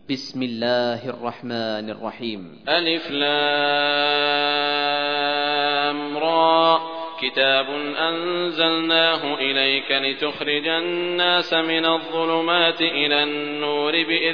بسم الله الرحمن الرحيم. ألف لام را كتاب أنزلناه إليك لتخرج الناس من الظلمات إلى النور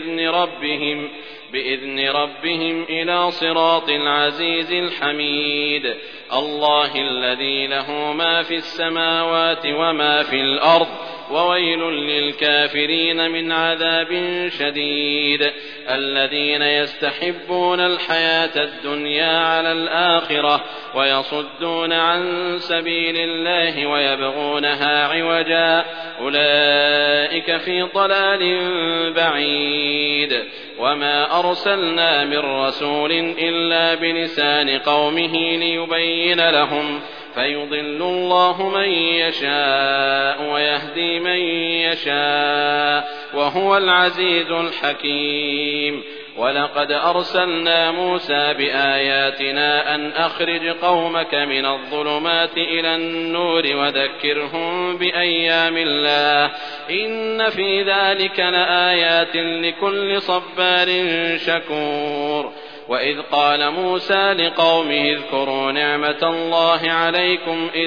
بإذن ربهم إلى صراط العزيز الحميد الله الذي له ما في السماوات وما في الأرض وويل للكافرين من عذاب شديد الذين يستحبون الحياة الدنيا على الآخرة ويصدون عن سبيل الله ويبغونها عوجا أولئك في ضلال بعيد وما أرسلنا من رسول إلا بلسان قومه ليبين لهم فيضل الله من يشاء ويهدي من يشاء وهو العزيز الحكيم ولقد أرسلنا موسى بآياتنا أن أخرج قومك من الظلمات إلى النور وذكرهم بأيام الله إن في ذلك لآيات لكل صبار شكور وإذ قال موسى لقومه اذكروا نعمة الله عليكم إذ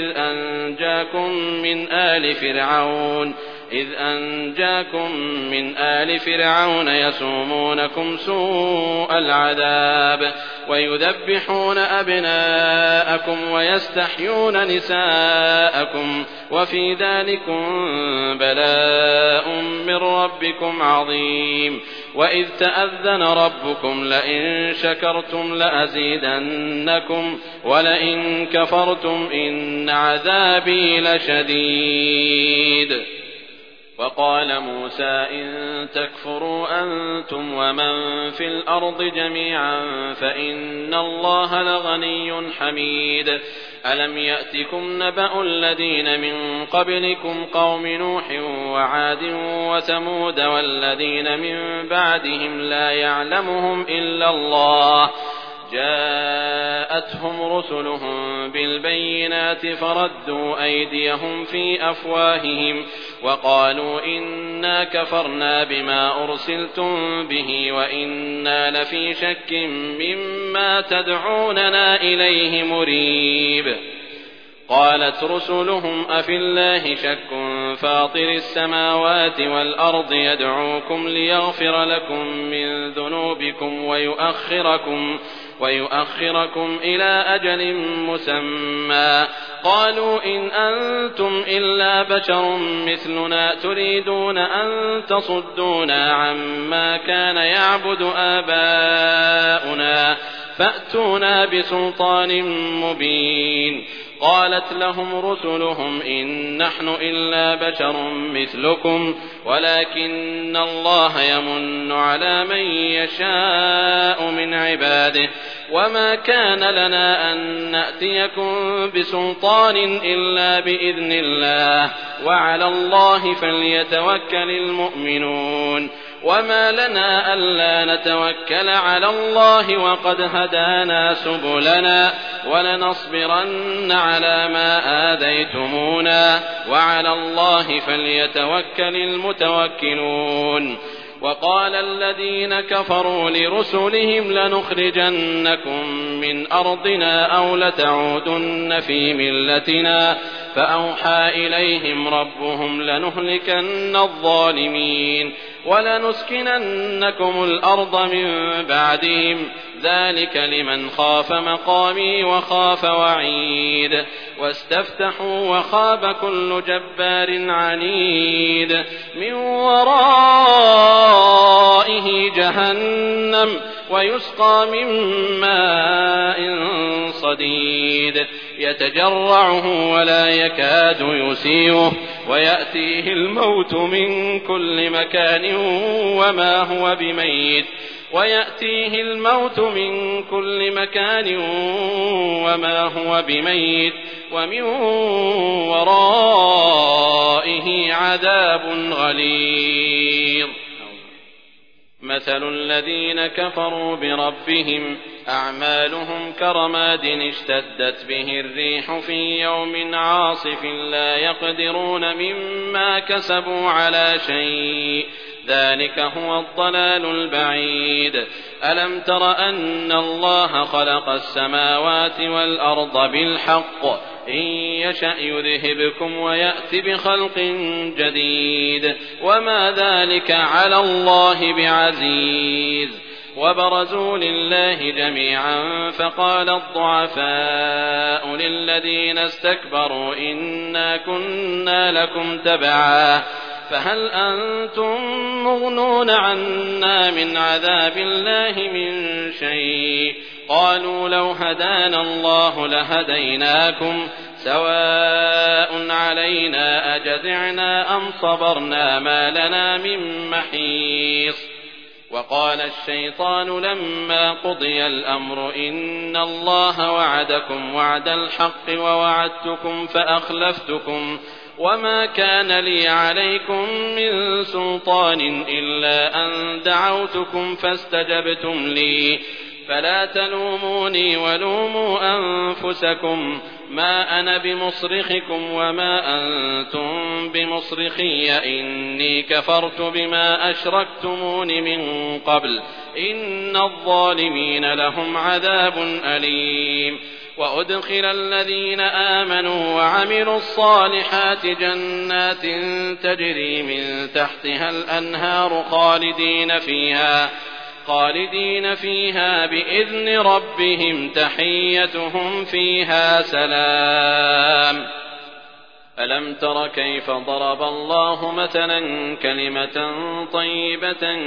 أنجاكم من آل فرعون يسومونكم سوء العذاب ويذبحون أبناءكم ويستحيون نساءكم وفي ذلكم بلاء من ربكم عظيم وإذ تأذن ربكم لئن شكرتم لأزيدنكم ولئن كفرتم إن عذابي لشديد وقال موسى إن تكفروا أنتم ومن في الأرض جميعا فإن الله لغني حميد ألم يأتكم نبأ الذين من قبلكم قوم نوح وعاد وثمود والذين من بعدهم لا يعلمهم إلا الله جاءتهم رسلهم بالبينات فردوا أيديهم في أفواههم وقالوا إنا كفرنا بما أرسلتم به وإنا لفي شك مما تدعوننا إليه مريب قالت رسلهم أفي الله شك فاطر السماوات والأرض يدعوكم ليغفر لكم من ذنوبكم ويؤخركم إلى أجل مسمى قالوا إن أنتم إلا بشر مثلنا تريدون أن تصدونا عما كان يعبد آباؤنا فأتونا بسلطان مبين قالت لهم رسلهم إن نحن إلا بشر مثلكم ولكن الله يمن على من يشاء من عباده وما كان لنا أن نأتيكم بسلطان إلا بإذن الله وعلى الله فليتوكل المؤمنون وما لنا ألا نتوكل على الله وقد هدانا سبلنا ولنصبرن على ما آذيتمونا وعلى الله فليتوكل المتوكلون وقال الذين كفروا لرسلهم لنخرجنكم من أرضنا أو لتعودن في ملتنا فأوحى إليهم ربهم لنهلكن الظالمين ولنسكننكم الأرض من بعدهم ذلك لمن خاف مقامي وخاف وعيد واستفتحوا وخاب كل جبار عنيد من ورائه جهنم ويسقى من ماء صديد يتجرعه ولا يكاد يسيغه ويأتيه الموت من كل مكان وما هو بميت ومن ورائه عذاب غليظ مثل الذين كفروا بربهم أعمالهم كرماد اشتدت به الريح في يوم عاصف لا يقدرون مما كسبوا على شيء ذلك هو الضلال البعيد. ألم تر أن الله خلق السماوات والأرض بالحق إن يشأ يذهبكم ويأت بخلق جديد وما ذلك على الله بعزيز. وبرزوا لله جميعا فقال الضعفاء للذين استكبروا إنا كنا لكم تبعا فهل أنتم مغنون عنا من عذاب الله من شيء قالوا لو هدانا الله لهديناكم سواء علينا أجزعنا أم صبرنا ما لنا من محيص. وقال الشيطان لما قضي الأمر إن الله وعدكم وعد الحق ووعدتكم فأخلفتكم وما كان لي عليكم من سلطان إلا أن دعوتكم فاستجبتم لي فلا تلوموني ولوموا أنفسكم ما أنا بمصرخكم وما أنتم بمصرخي إني كفرت بما أشركتمون من قبل إن الظالمين لهم عذاب أليم. وأدخل الذين آمنوا وعملوا الصالحات جنات تجري من تحتها الأنهار خالدين فيها بإذن ربهم تحيتهم فيها سلام. ألم تر كيف ضرب الله مثلا كلمة طيبة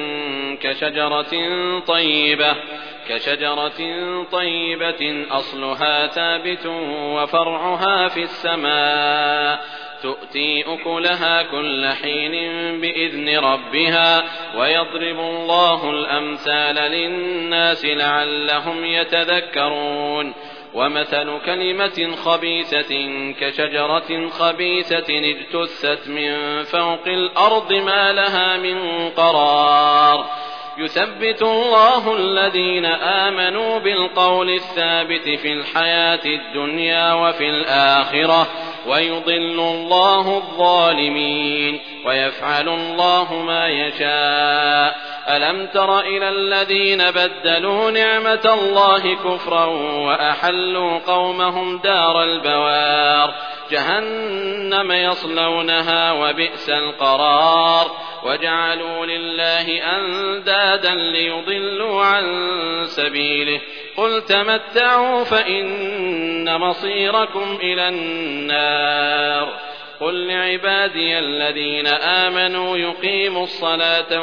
كشجرة طيبة أصلها ثابت وفرعها في السماء تؤتي أكلها كل حين بإذن ربها ويضرب الله الأمثال للناس لعلهم يتذكرون. ومثل كلمة خبيثة كشجرة خبيثة اجتثت من فوق الأرض ما لها من قرار يثبت الله الذين آمنوا بالقول الثابت في الحياة الدنيا وفي الآخرة ويضل الله الظالمين ويفعل الله ما يشاء. ألم تر إلى الذين بدلوا نعمة الله كفرا وأحلوا قومهم دار البوار جهنم يصلونها وبئس القرار وجعلوا لله أندادا ليضلوا عن سبيله قل تمتعوا فإن مصيركم إلى النار. قل لعبادي الذين آمنوا يقيموا الصلاة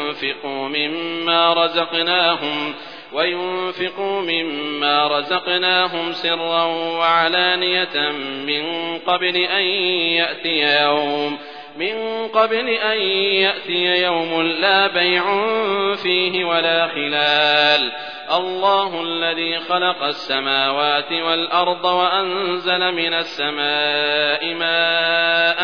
وينفقوا مما رزقناهم سرا وعلانية من قبل أن يأتي يوم لا بيع فيه ولا خلال. الله الذي خلق السماوات والأرض وأنزل من السماء ماء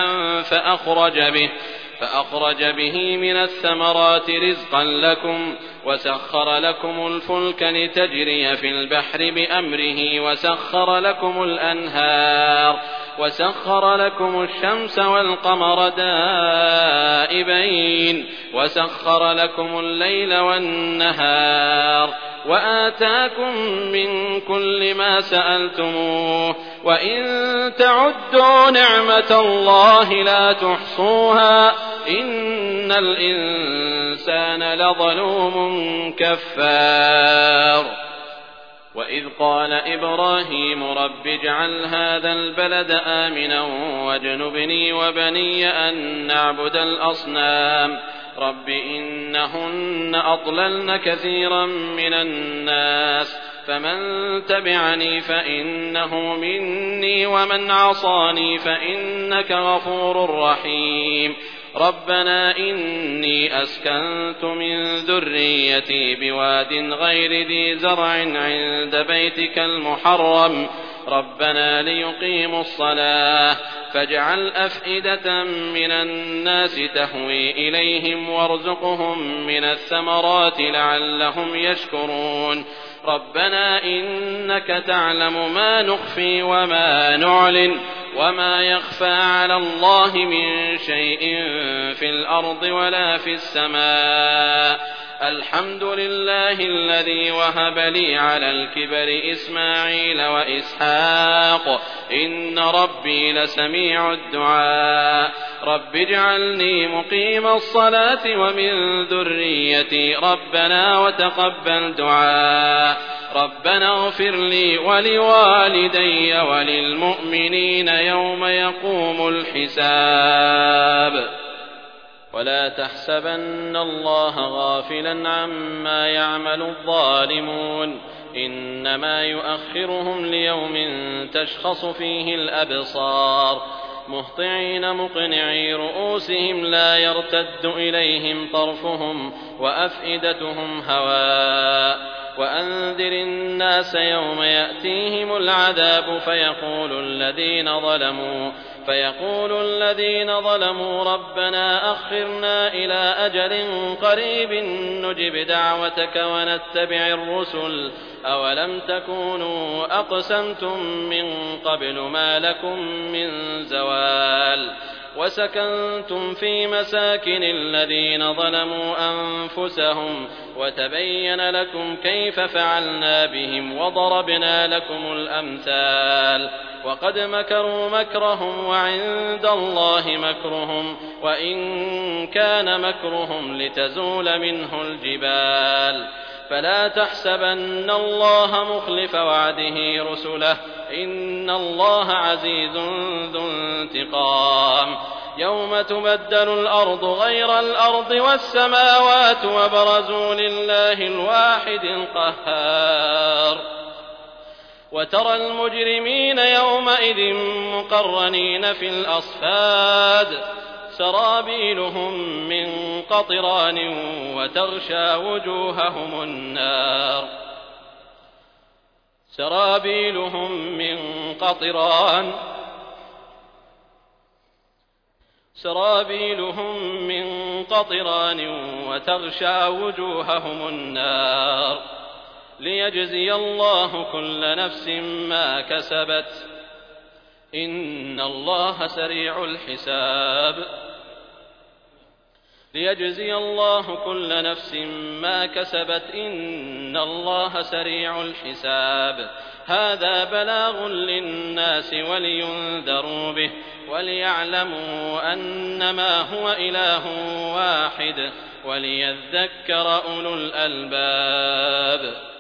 فأخرج به من الثمرات رزقا لكم وسخر لكم الفلك لتجري في البحر بأمره وسخر لكم الأنهار وسخر لكم الشمس والقمر دائبين وسخر لكم الليل والنهار وآتاكم من كل ما سألتموه وإن تعدوا نعمة الله لا تحصوها إن الإنسان لظلوم كفار. وإذ قال إبراهيم رب اجعل هذا البلد آمنا واجنبني وبني أن نعبد الأصنام رب إنهن أضللن كثيرا من الناس فمن تبعني فإنه مني ومن عصاني فإنك غفور رحيم. ربنا إني أسكنت من ذريتي بواد غير ذي زرع عند بيتك المحرم ربنا ليقيموا الصلاة فاجعل أفئدة من الناس تهوي إليهم وارزقهم من الثمرات لعلهم يشكرون ربنا إنك تعلم ما نخفي وما نعلن وما يخفى على الله من شيء في الأرض ولا في السماء الحمد لله الذي وهب لي على الكبر إسماعيل وإسحاق إن ربي لسميع الدعاء رب اجعلني مقيم الصلاة ومن ذريتي ربنا وتقبل دعاء ربنا اغفر لي ولوالدي وللمؤمنين يوم يقوم الحساب ولا تحسبن الله غافلا عما يعمل الظالمون إنما يؤخرهم ليوم تشخص فيه الأبصار مهطعين مقنعي رؤوسهم لا يرتد إليهم طرفهم وأفئدتهم هواء وأنذر الناس يوم يأتيهم العذاب فيقول الذين ظلموا ربنا أخرنا إلى أجل قريب نجب دعوتك ونتبع الرسل أولم تكونوا أقسمتم من قبل ما لكم من زوال وسكنتم في مساكن الذين ظلموا أنفسهم وتبين لكم كيف فعلنا بهم وضربنا لكم الأمثال وقد مكروا مكرهم وعند الله مكرهم وإن كان مكرهم لتزول منه الجبال فلا تحسبن الله مخلف وعده رسله إن الله عزيز ذو انتقام يوم تبدل الأرض غير الأرض والسماوات وبرزوا لله الواحد القهار وترى المجرمين يومئذ مقرنين في الأصفاد سرابيلهم من قطران وتغشى وجوههم النار سرابيلهم من قطران وتغشى وجوههم النار ليجزي الله كل نفس ما كسبت إن الله سريع الحساب ليجزي الله كل نفس ما كسبت إن الله سريع الحساب هذا بلاغ للناس ولينذروا به وليعلموا أنما هو إله واحد وليذكر أولو الألباب